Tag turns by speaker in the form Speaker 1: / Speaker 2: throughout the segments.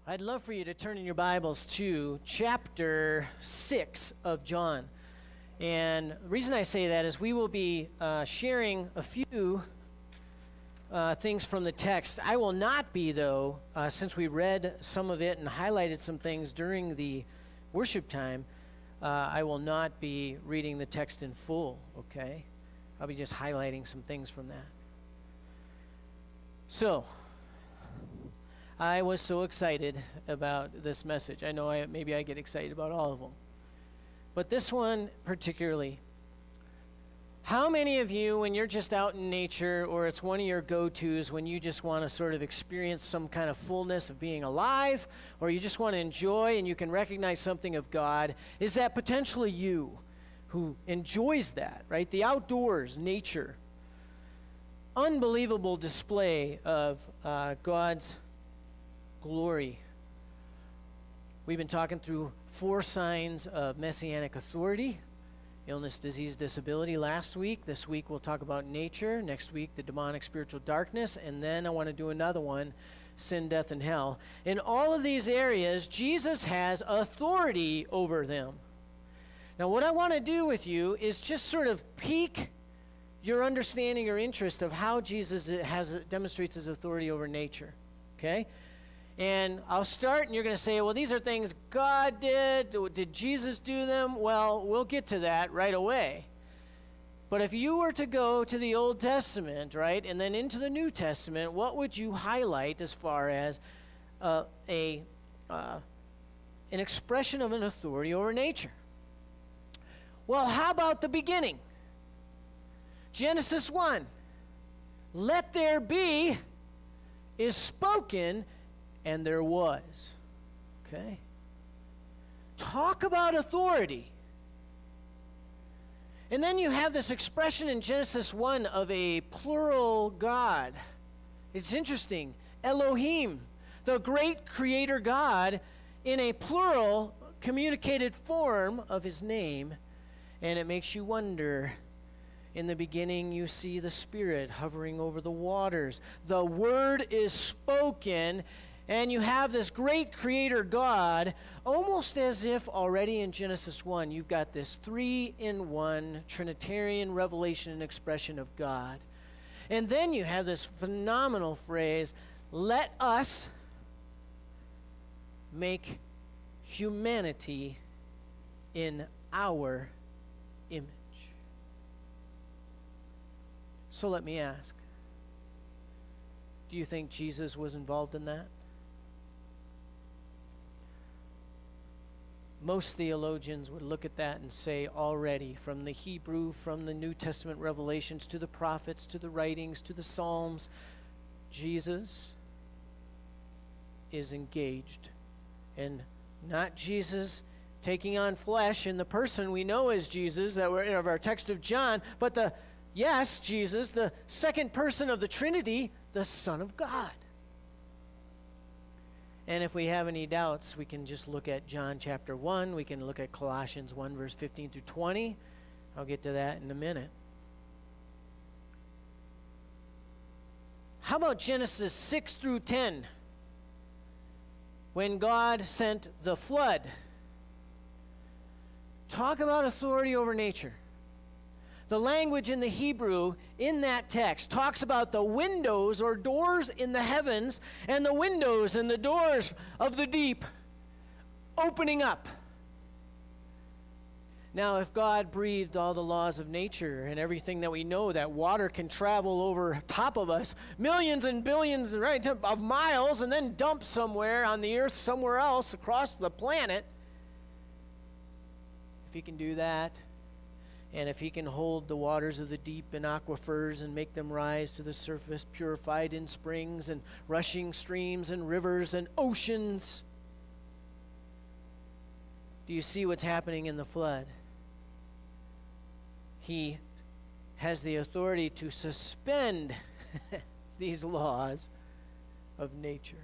Speaker 1: I'd love for you to turn in your Bibles to chapter 6 of John. And the reason I say that is we will be sharing a few things from the text. I will not be, though, since we read some of it and highlighted some things during the worship time, I will not be reading the text in full, okay? I'll be just highlighting some things from that. So, I was so excited about this message. I know maybe I get excited about all of them. But this one particularly. How many of you, when you're just out in nature, or it's one of your go-tos when you just want to sort of experience some kind of fullness of being alive, or you just want to enjoy and you can recognize something of God, is that potentially you who enjoys that, right? The outdoors, nature. Unbelievable display of God's glory. We've been talking through 4 signs of messianic authority: illness, disease, disability last week. This week we'll talk about nature. Next week, the demonic spiritual darkness. And then I want to do another one, sin, death, and hell. In all of these areas, Jesus has authority over them. Now, what I want to do with you is just sort of pique your understanding or interest of how Jesus demonstrates his authority over nature. Okay? And I'll start, and you're going to say, well, these are things God did. Did Jesus do them? Well, we'll get to that right away. But if you were to go to the Old Testament, right, and then into the New Testament, what would you highlight as far as an expression of an authority over nature? Well, how about the beginning? Genesis 1. Let there be is spoken, and there was. Okay? Talk about authority. And then you have this expression in Genesis 1 of a plural God. It's interesting. Elohim, the great creator God, in a plural communicated form of his name. And it makes you wonder. In the beginning, you see the Spirit hovering over the waters. The Word is spoken, and you have this great creator God, almost as if already in Genesis 1, you've got this 3-in-1 Trinitarian revelation and expression of God. And then you have this phenomenal phrase, let us make humanity in our image. So let me ask, do you think Jesus was involved in that? Most theologians would look at that and say already, from the Hebrew, from the New Testament revelations, to the prophets, to the writings, to the Psalms, Jesus is engaged. And not Jesus taking on flesh in the person we know as Jesus, that we're in our text of John, but yes, Jesus, the second person of the Trinity, the Son of God. And if we have any doubts, we can just look at John chapter 1. We can look at Colossians 1, verse 15 through 20. I'll get to that in a minute. How about Genesis 6 through 10? When God sent the flood. Talk about authority over nature. The language in the Hebrew in that text talks about the windows or doors in the heavens and the windows and the doors of the deep opening up. Now, if God breathed all the laws of nature and everything that we know, that water can travel over top of us millions and billions, right, of miles and then dump somewhere on the earth somewhere else across the planet, if he can do that, and if he can hold the waters of the deep in aquifers and make them rise to the surface, purified in springs and rushing streams and rivers and oceans, do you see what's happening in the flood? He has the authority to suspend these laws of nature,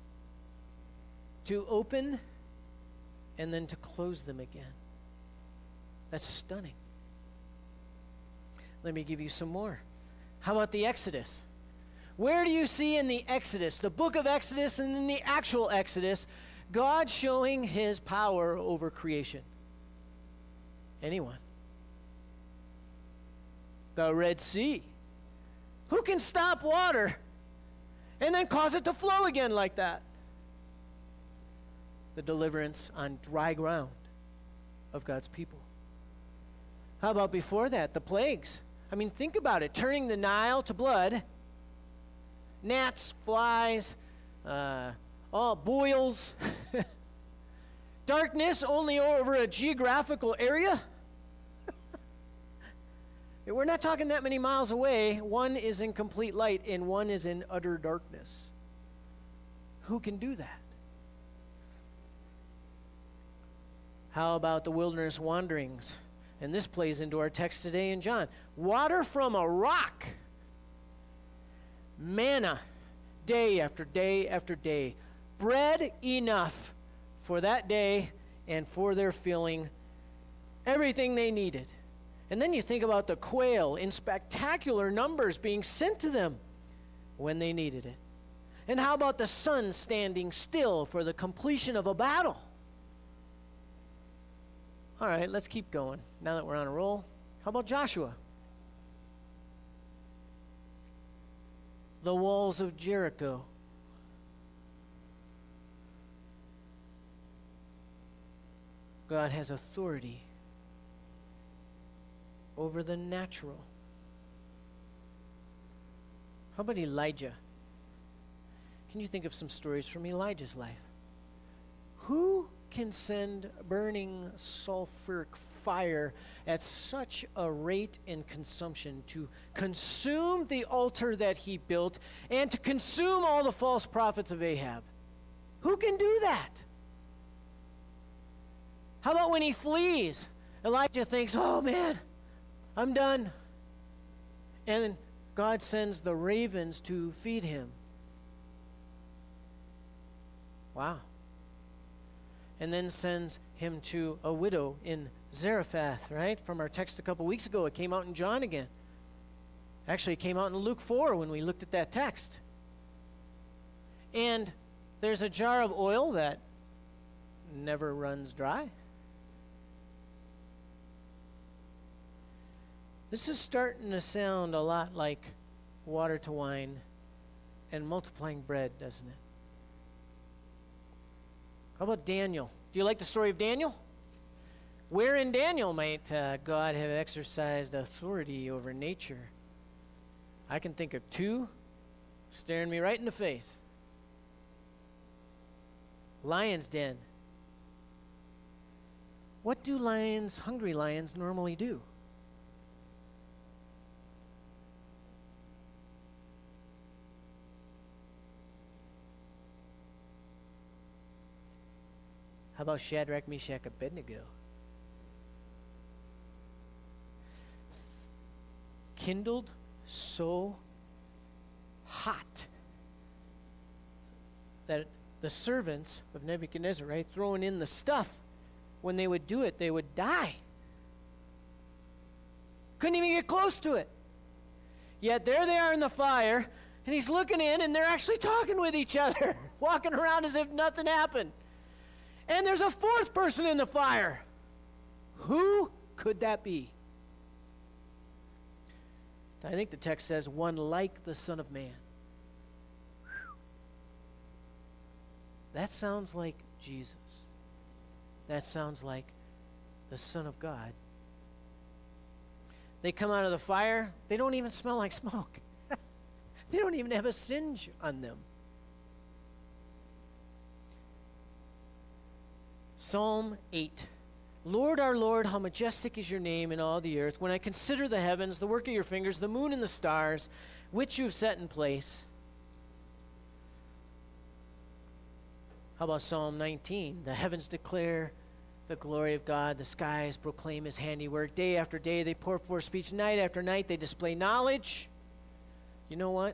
Speaker 1: to open and then to close them again. That's stunning. Let me give you some more. How about the Exodus? Where do you see in the Exodus, the book of Exodus and in the actual Exodus, God showing his power over creation? Anyone? The Red Sea. Who can stop water and then cause it to flow again like that? The deliverance on dry ground of God's people. How about before that, the plagues? I mean, think about it. Turning the Nile to blood, gnats, flies, boils, darkness only over a geographical area. We're not talking that many miles away. One is in complete light and one is in utter darkness. Who can do that? How about the wilderness wanderings? And this plays into our text today in John. Water from a rock. Manna, day after day after day. Bread enough for that day and for their filling. Everything they needed. And then you think about the quail in spectacular numbers being sent to them when they needed it. And how about the sun standing still for the completion of a battle? All right, let's keep going now that we're on a roll. How about Joshua? The walls of Jericho. God has authority over the natural. How about Elijah? Can you think of some stories from Elijah's life? Who can send burning sulfuric fire at such a rate and consumption to consume the altar that he built and to consume all the false prophets of Ahab? Who can do that? How about when he flees? Elijah thinks, oh man, I'm done. And God sends the ravens to feed him. Wow. And then sends him to a widow in Zarephath, right? From our text a couple weeks ago. It came out in John again. Actually, it came out in Luke 4 when we looked at that text. And there's a jar of oil that never runs dry. This is starting to sound a lot like water to wine and multiplying bread, doesn't it? How about Daniel? Do you like the story of Daniel? Where in Daniel might God have exercised authority over nature? I can think of two staring me right in the face. Lion's den. What do lions, hungry lions, normally do? How about Shadrach, Meshach, Abednego? Kindled so hot that the servants of Nebuchadnezzar, right, throwing in the stuff, when they would do it, they would die. Couldn't even get close to it. Yet there they are in the fire, and he's looking in, and they're actually talking with each other, walking around as if nothing happened. And there's a fourth person in the fire. Who could that be? I think the text says, one like the Son of Man. That sounds like Jesus. That sounds like the Son of God. They come out of the fire. They don't even smell like smoke. They don't even have a singe on them. Psalm 8. Lord, our Lord, how majestic is your name in all the earth. When I consider the heavens, the work of your fingers, the moon and the stars, which you've set in place. How about Psalm 19? The heavens declare the glory of God. The skies proclaim his handiwork. Day after day they pour forth speech. Night after night they display knowledge. You know what?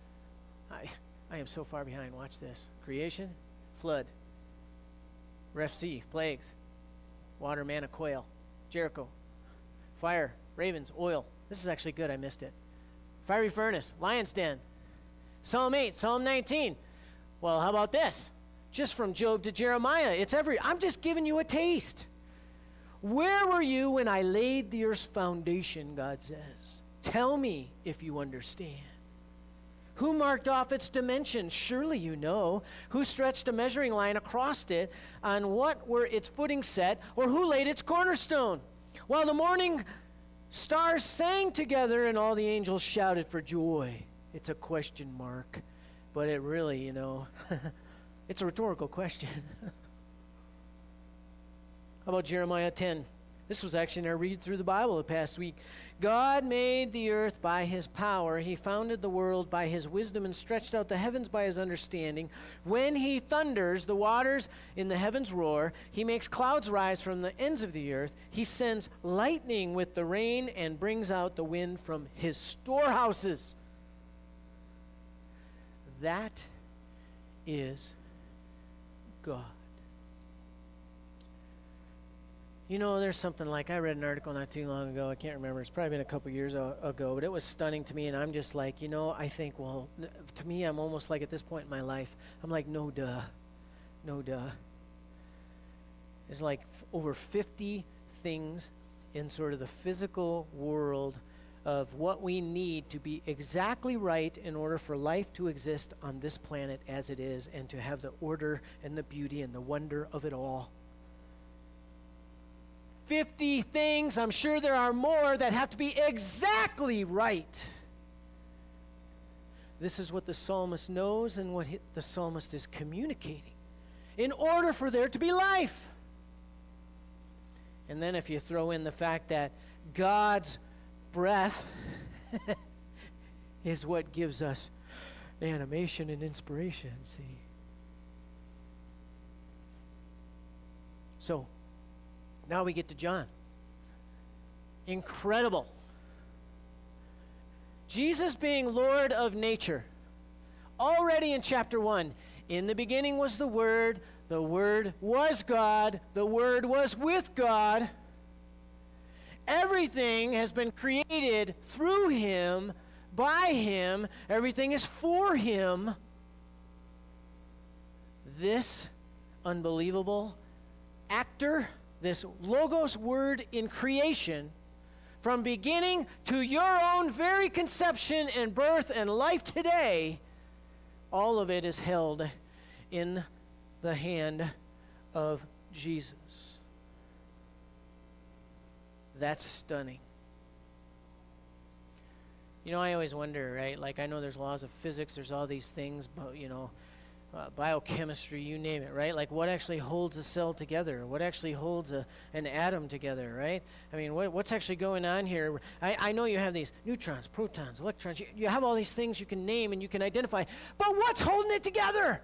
Speaker 1: I am so far behind. Watch this. Creation, flood. Ref C, plagues, water, manna, quail, Jericho, fire, ravens, oil. This is actually good, I missed it. Fiery furnace, lion's den, Psalm 8, Psalm 19. Well, how about this? Just from Job to Jeremiah, I'm just giving you a taste. Where were you when I laid the earth's foundation, God says? Tell me if you understand. Who marked off its dimensions? Surely you know. Who stretched a measuring line across it? On what were its footings set? Or who laid its cornerstone? While the morning stars sang together and all the angels shouted for joy. It's a question mark, but it really, it's a rhetorical question. How about Jeremiah 10? This was actually in our read through the Bible the past week. God made the earth by his power. He founded the world by his wisdom and stretched out the heavens by his understanding. When he thunders, the waters in the heavens roar. He makes clouds rise from the ends of the earth. He sends lightning with the rain and brings out the wind from his storehouses. That is God. There's something like, I read an article not too long ago, I can't remember, it's probably been a couple years ago, but it was stunning to me, and I'm just like, I think, well, to me, I'm almost like at this point in my life, I'm like, no duh. There's like over 50 things in sort of the physical world of what we need to be exactly right in order for life to exist on this planet as it is, and to have the order and the beauty and the wonder of it all. 50 things, I'm sure there are more, that have to be exactly right. This is what the psalmist knows and what the psalmist is communicating in order for there to be life. And then if you throw in the fact that God's breath is what gives us animation and inspiration, see. So, now we get to John. Incredible. Jesus being Lord of nature. Already in chapter 1, in the beginning was the Word was God, the Word was with God. Everything has been created through him, by him, everything is for him. This unbelievable actor, this Logos word in creation, from beginning to your own very conception and birth and life today, all of it is held in the hand of Jesus. That's stunning. I always wonder, right? Like, I know there's laws of physics, there's all these things, but, biochemistry, you name it, right? Like, what actually holds a cell together? What actually holds an atom together, right? I mean, what's actually going on here? I know you have these neutrons, protons, electrons. You have all these things you can name and you can identify, but what's holding it together?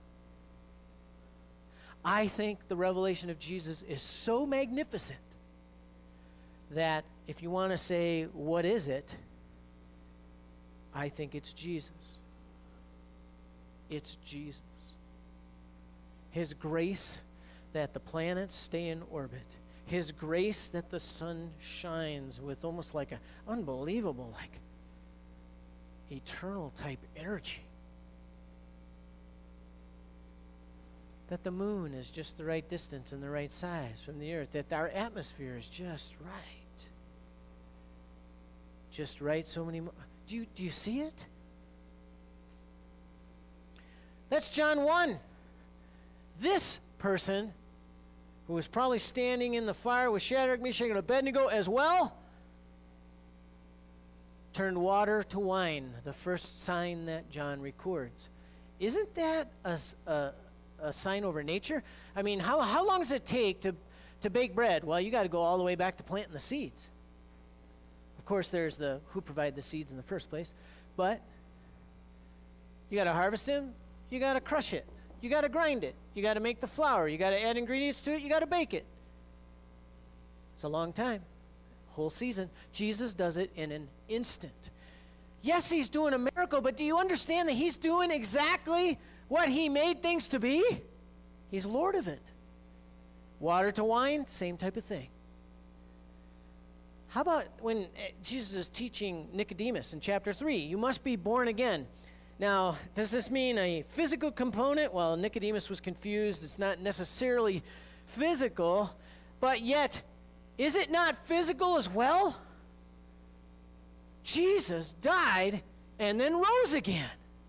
Speaker 1: I think the revelation of Jesus is so magnificent that if you want to say, what is it? I think it's Jesus. It's Jesus. His grace that the planets stay in orbit. His grace that the sun shines with almost like an unbelievable, like eternal type energy. That the moon is just the right distance and the right size from the earth. That our atmosphere is just right. Just right so many more. Do you see it? That's John 1. This person, who was probably standing in the fire with Shadrach, Meshach, and Abednego as well, turned water to wine, the first sign that John records. Isn't that a sign over nature? I mean, how long does it take to bake bread? Well, you got to go all the way back to planting the seeds. Of course, there's who provided the seeds in the first place, but you got to harvest them, you got to crush it, you got to grind it, you got to make the flour, you got to add ingredients to it, you got to bake it. It's a long time, whole season. Jesus does it in an instant. Yes, he's doing a miracle, but do you understand that he's doing exactly what he made things to be? He's Lord of it. Water to wine, same type of thing. How about when Jesus is teaching Nicodemus in chapter 3, you must be born again. Now, does this mean a physical component? Well, Nicodemus was confused. It's not necessarily physical, but yet, is it not physical as well? Jesus died and then rose again.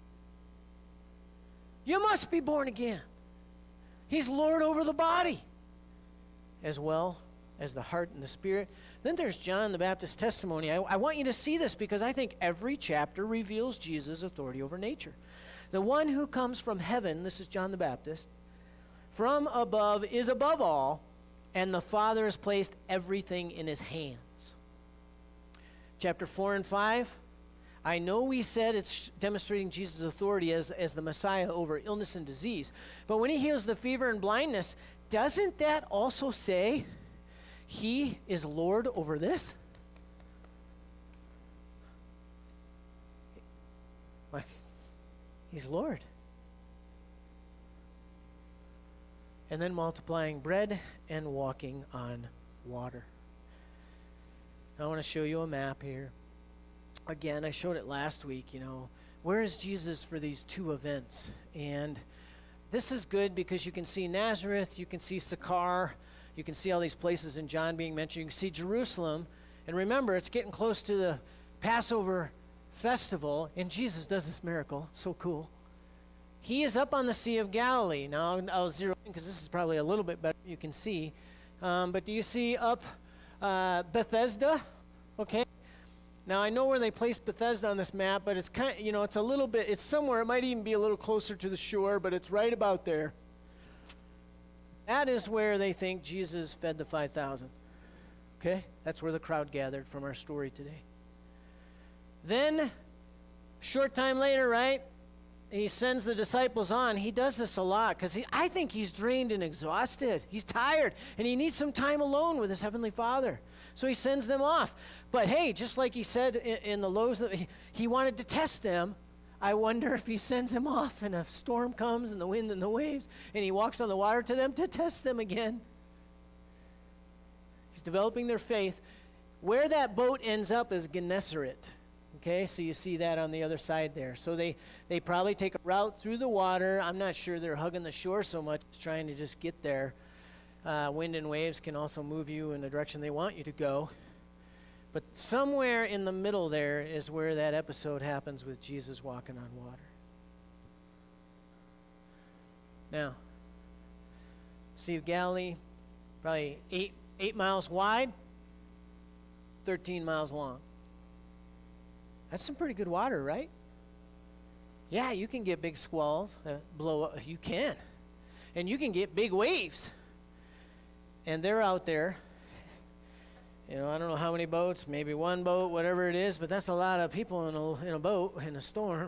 Speaker 1: You must be born again. He's Lord over the body as well as the heart and the spirit. Then there's John the Baptist's testimony. I want you to see this because I think every chapter reveals Jesus' authority over nature. The one who comes from heaven, this is John the Baptist, from above is above all, and the Father has placed everything in his hands. Chapter 4 and 5, I know we said it's demonstrating Jesus' authority as the Messiah over illness and disease, but when he heals the fever and blindness, doesn't that also say he is Lord over this? He's Lord. And then multiplying bread and walking on water. I want to show you a map here. Again, I showed it last week, where is Jesus for these two events? And this is good because you can see Nazareth, you can see Sychar, you can see all these places in John being mentioned. You can see Jerusalem. And remember, it's getting close to the Passover festival, and Jesus does this miracle. It's so cool. He is up on the Sea of Galilee. Now, I'll zero in because this is probably a little bit better you can see. But do you see up Bethesda? Okay. Now, I know where they placed Bethesda on this map, but it's kind of, it's a little bit, it's somewhere, it might even be a little closer to the shore, but it's right about there. That is where they think Jesus fed the 5,000. Okay? That's where the crowd gathered from our story today. Then, short time later, right, he sends the disciples on. He does this a lot because I think he's drained and exhausted. He's tired, and he needs some time alone with his Heavenly Father. So he sends them off. But hey, just like he said in the loaves, that he wanted to test them. I wonder if he sends them off and a storm comes and the wind and the waves, and he walks on the water to them to test them again. He's developing their faith. Where that boat ends up is Gennesaret. Okay, so you see that on the other side there. So they probably take a route through the water. I'm not sure they're hugging the shore so much, trying to just get there. Wind and waves can also move you in the direction they want you to go. But somewhere in the middle there is where that episode happens with Jesus walking on water. Now, Sea of Galilee, probably 8 miles wide, 13 miles long. That's some pretty good water, right? Yeah, you can get big squalls that blow up. You can. And you can get big waves. And they're out there. I don't know how many boats, maybe one boat, whatever it is, but that's a lot of people in a boat in a storm.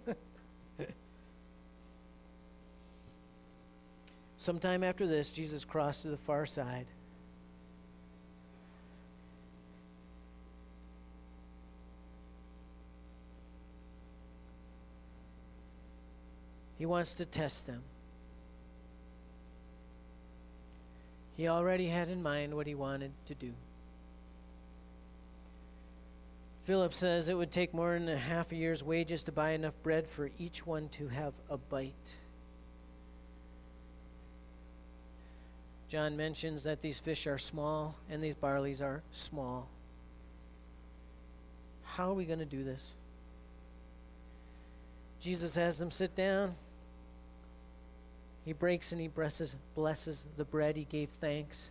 Speaker 1: Sometime after this, Jesus crossed to the far side. He wants to test them. He already had in mind what he wanted to do. Philip says it would take more than half a year's wages to buy enough bread for each one to have a bite. John mentions that these fish are small and these barleys are small. How are we going to do this? Jesus has them sit down. He breaks and he blesses the bread. He gave thanks.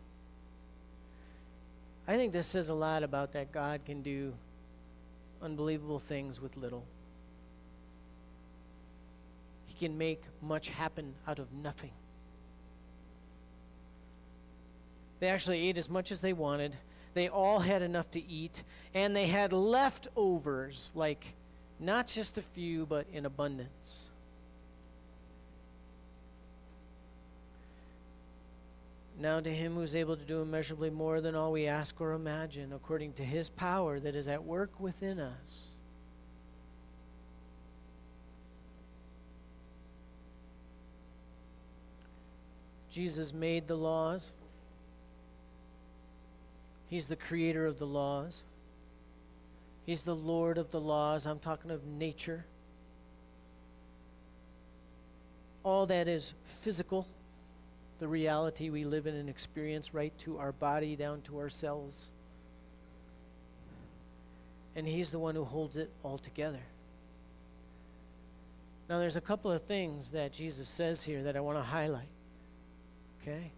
Speaker 1: I think this says a lot about that God can do unbelievable things with little. He can make much happen out of nothing. They actually ate as much as they wanted. They all had enough to eat, and they had leftovers, like not just a few, but in abundance. Now to him who is able to do immeasurably more than all we ask or imagine, according to his power that is at work within us. Jesus made the laws. He's the creator of the laws. He's the Lord of the laws. I'm talking of nature. all that is physical, the reality we live in and experience, right to our body, down to our cells. And he's the one who holds it all together. Now, there's a couple of things that Jesus says here that I want to highlight. Okay?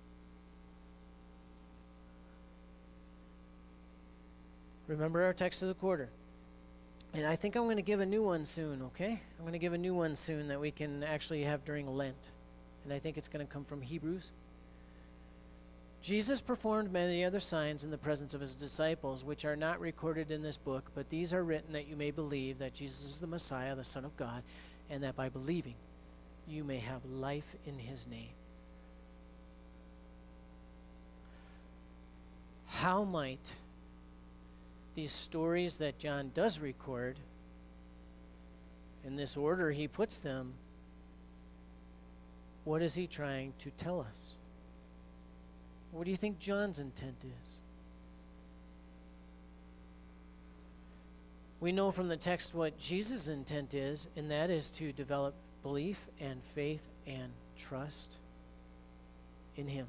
Speaker 1: Remember our text of the quarter. And I think I'm going to give a new one soon, okay? I'm going to give a new one soon that we can actually have during Lent. And I think it's going to come from Hebrews. Jesus performed many other signs in the presence of his disciples, which are not recorded in this book, but these are written that you may believe that Jesus is the Messiah, the Son of God, and that by believing you may have life in his name. How might these stories that John does record, in this order he puts them, what is he trying to tell us? What do you think John's intent is? We know from the text what Jesus' intent is, and that is to develop belief and faith and trust in him.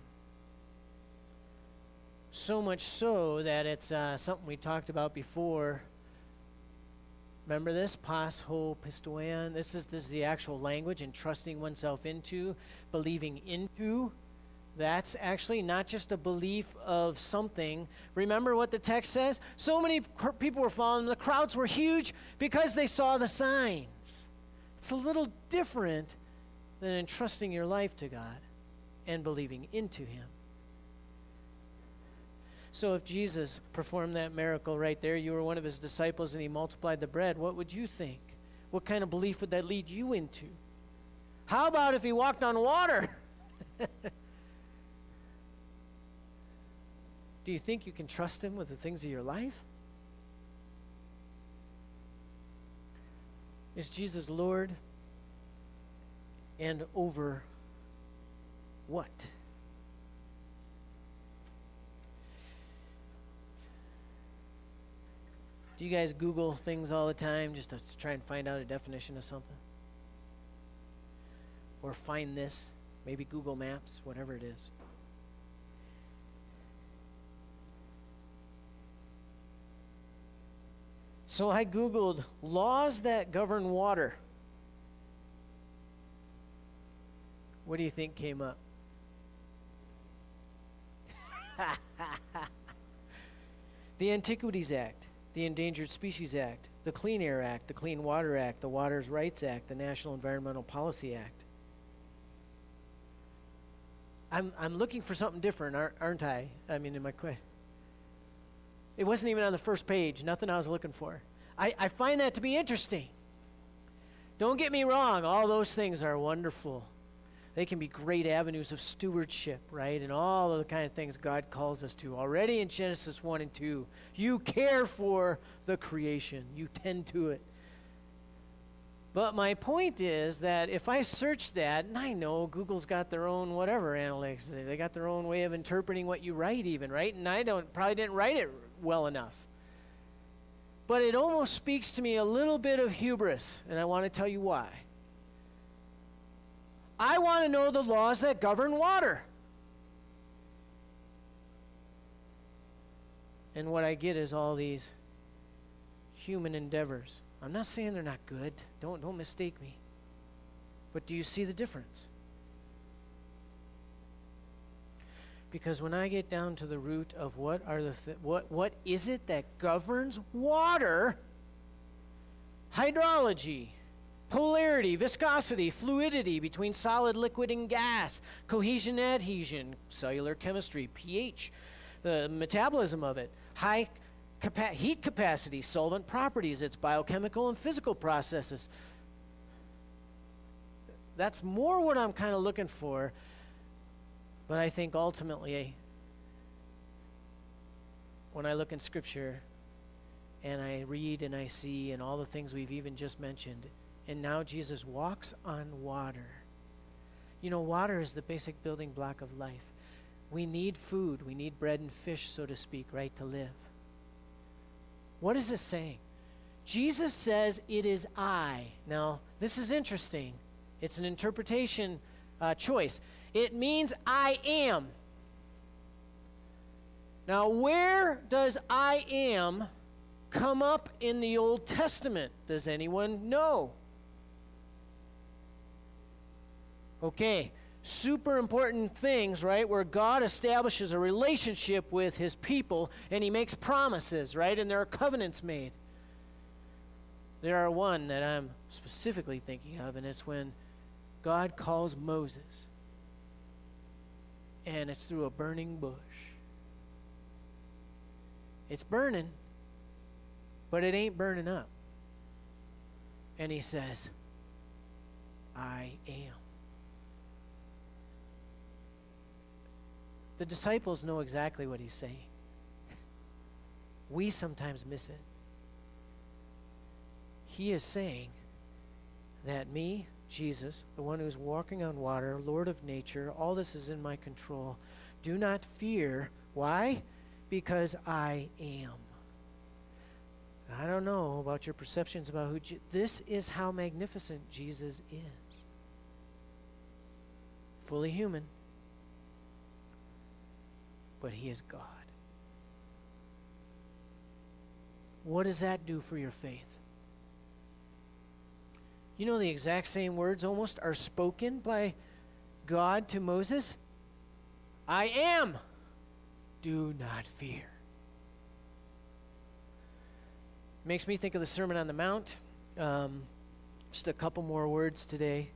Speaker 1: So much so that it's something we talked about before. Remember this? Pas ho pistoian. This is the actual language, and trusting oneself into, believing into. That's actually not just a belief of something. Remember what the text says? So many people were following. The crowds were huge because they saw the signs. It's a little different than entrusting your life to God and believing into him. So if Jesus performed that miracle right there, you were one of his disciples and he multiplied the bread, what would you think? What kind of belief would that lead you into? How about if he walked on water? Do you think you can trust him with the things of your life? Is Jesus Lord? And over what? Do you guys Google things all the time just to try and find out a definition of something? Or find this, maybe Google Maps, whatever it is. So I Googled laws that govern water. What do you think came up? The Antiquities Act, the Endangered Species Act, the Clean Air Act, the Clean Water Act, the Waters Rights Act, the National Environmental Policy Act. I'm looking for something different, aren't I? I mean, in my question. It wasn't even on the first page, nothing I was looking for. I find that to be interesting. Don't get me wrong, all those things are wonderful. They can be great avenues of stewardship, right? And all of the kind of things God calls us to. Already in Genesis 1 and 2, you care for the creation. You tend to it. But my point is that if I search that, and I know Google's got their own whatever analytics, they got their own way of interpreting what you write even, right? And I probably didn't write it well enough. But it almost speaks to me a little bit of hubris, and I want to tell you why. I want to know the laws that govern water. And what I get is all these human endeavors. I'm not saying they're not good. Don't mistake me. But do you see the difference? Because when I get down to the root of what is it that governs water, hydrology, polarity, viscosity, fluidity between solid, liquid, and gas, cohesion, adhesion, cellular chemistry, pH, the metabolism of it, heat capacity, solvent properties, its biochemical and physical processes. That's more what I'm kind of looking for. But I think ultimately, when I look in Scripture and I read and I see and all the things we've even just mentioned, and now Jesus walks on water. You know, water is the basic building block of life. We need food. We need bread and fish, so to speak, right, to live. What is this saying? Jesus says, "It is I." Now, this is interesting. It's an interpretation choice. It means I am. Now, where does I am come up in the Old Testament? Does anyone know? Okay, super important things, right? Where God establishes a relationship with his people and he makes promises, right? And there are covenants made. There are one that I'm specifically thinking of, and it's when God calls Moses. And it's through a burning bush. It's burning, but it ain't burning up. And he says, I am. The disciples know exactly what he's saying. We sometimes miss it. He is saying that me, Jesus, the one who's walking on water, Lord of nature, all this is in my control. Do not fear. Why? Because I am. I don't know about your perceptions about who this is how magnificent Jesus is. Fully human, but he is God. What does that do for your faith? You know, the exact same words almost are spoken by God to Moses. I am. Do not fear. Makes me think of the Sermon on the Mount. Just a couple more words today.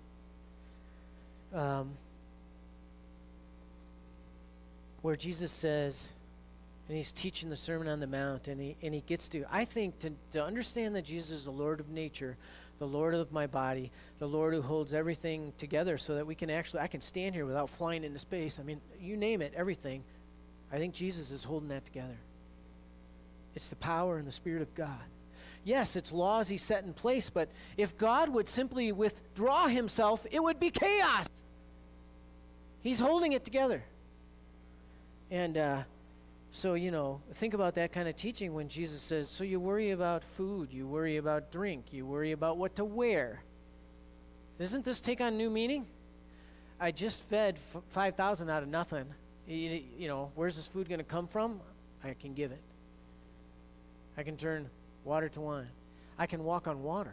Speaker 1: Where Jesus says, and he's teaching the Sermon on the Mount, and he gets to, I think, to understand that Jesus is the Lord of nature, the Lord of my body, the Lord who holds everything together so that we can actually, I can stand here without flying into space. I mean, you name it, everything. I think Jesus is holding that together. It's the power and the Spirit of God. Yes, it's laws he set in place, but if God would simply withdraw himself, it would be chaos. He's holding it together. And so, you know, think about that kind of teaching when Jesus says, so you worry about food, you worry about drink, you worry about what to wear. Doesn't this take on new meaning? I just fed 5,000 out of nothing. You know, where's this food going to come from? I can give it. I can turn water to wine. I can walk on water.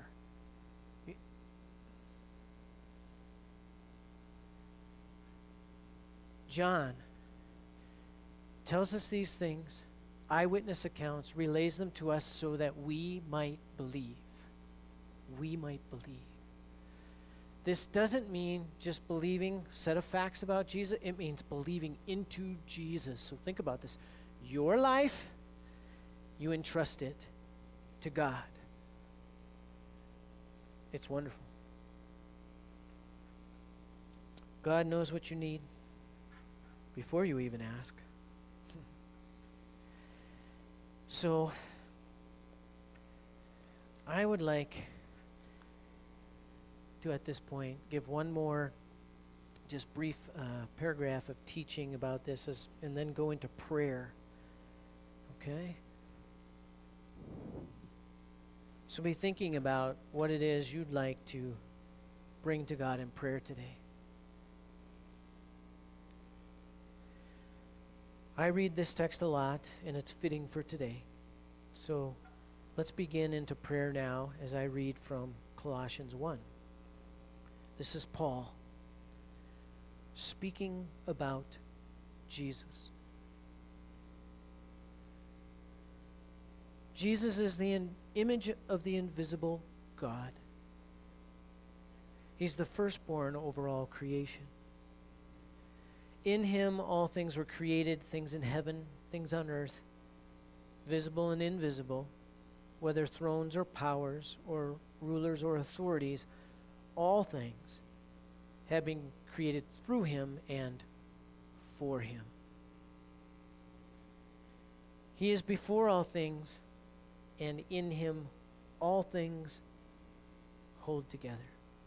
Speaker 1: John tells us these things, eyewitness accounts, relays them to us so that we might believe. We might believe. This doesn't mean just believing a set of facts about Jesus. It means believing into Jesus. So think about this. Your life, you entrust it to God. It's wonderful. God knows what you need before you even ask. So, I would like to, at this point, give one more just brief paragraph of teaching about this and then go into prayer. Okay? So be thinking about what it is you'd like to bring to God in prayer today. I read this text a lot, and it's fitting for today. So let's begin into prayer now as I read from Colossians 1. This is Paul speaking about Jesus. Jesus is the image of the invisible God. He's the firstborn over all creation. In him all things were created, things in heaven, things on earth, visible and invisible, whether thrones or powers or rulers or authorities, all things have been created through him and for him. He is before all things, and in him all things hold together.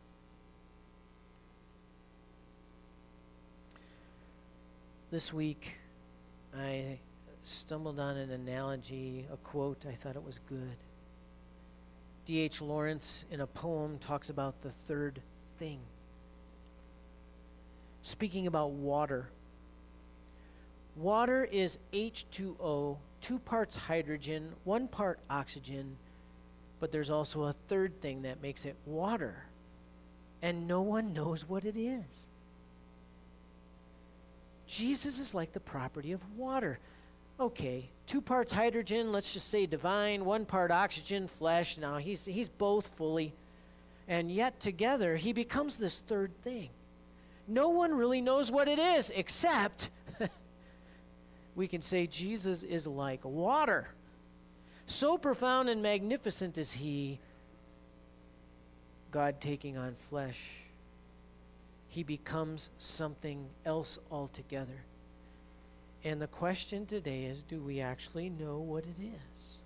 Speaker 1: This week, I stumbled on an analogy, a quote. I thought it was good. D.H. Lawrence, in a poem, talks about the third thing. speaking about water. Water is H2O, 2 parts hydrogen, 1 part oxygen, but there's also a third thing that makes it water, and no one knows what it is. Jesus is like the property of water. Okay, 2 parts hydrogen, let's just say divine, 1 part oxygen, flesh. Now he's both fully, and yet together he becomes this third thing. No one really knows what it is, except we can say Jesus is like water. So profound and magnificent is he, God taking on flesh. He becomes something else altogether. And the question today is, do we actually know what it is?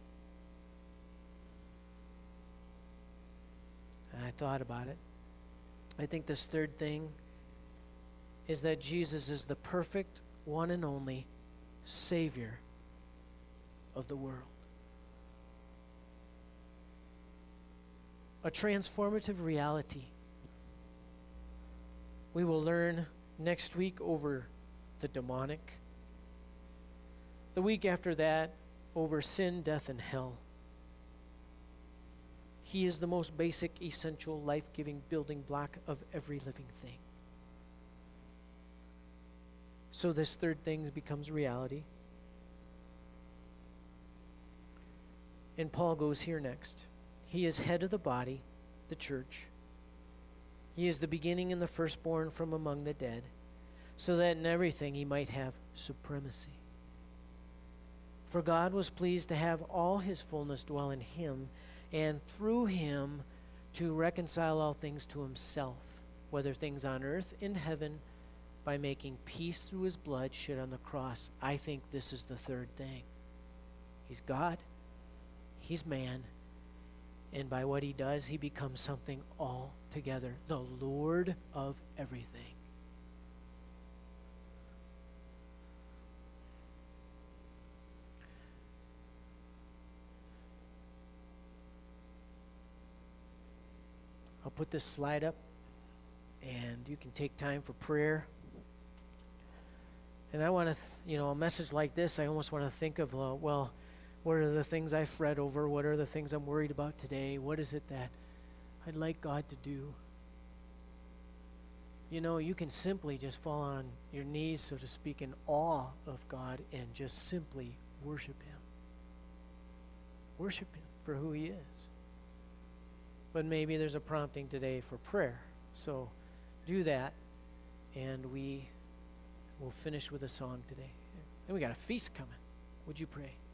Speaker 1: And I thought about it. I think this third thing is that Jesus is the perfect, one and only Savior of the world. A transformative reality. We will learn next week over the demonic. The week after that, over sin, death, and hell. He is the most basic, essential, life-giving building block of every living thing. So this third thing becomes reality. And Paul goes here next. He is head of the body, the church. He is the beginning and the firstborn from among the dead, so that in everything he might have supremacy. For God was pleased to have all his fullness dwell in him, and through him to reconcile all things to himself, whether things on earth, in heaven, by making peace through his blood shed on the cross. I think this is the third thing. He's God, he's man, and by what he does, he becomes something altogether, the Lord of everything. I'll put this slide up, and you can take time for prayer. And I want to, a message like this, I almost want to think of, well, what are the things I've fret over? What are the things I'm worried about today? What is it that I'd like God to do? You can simply just fall on your knees, so to speak, in awe of God and just simply worship him. Worship him for who he is. But maybe there's a prompting today for prayer. So do that, and we will finish with a song today. And we got a feast coming. Would you pray?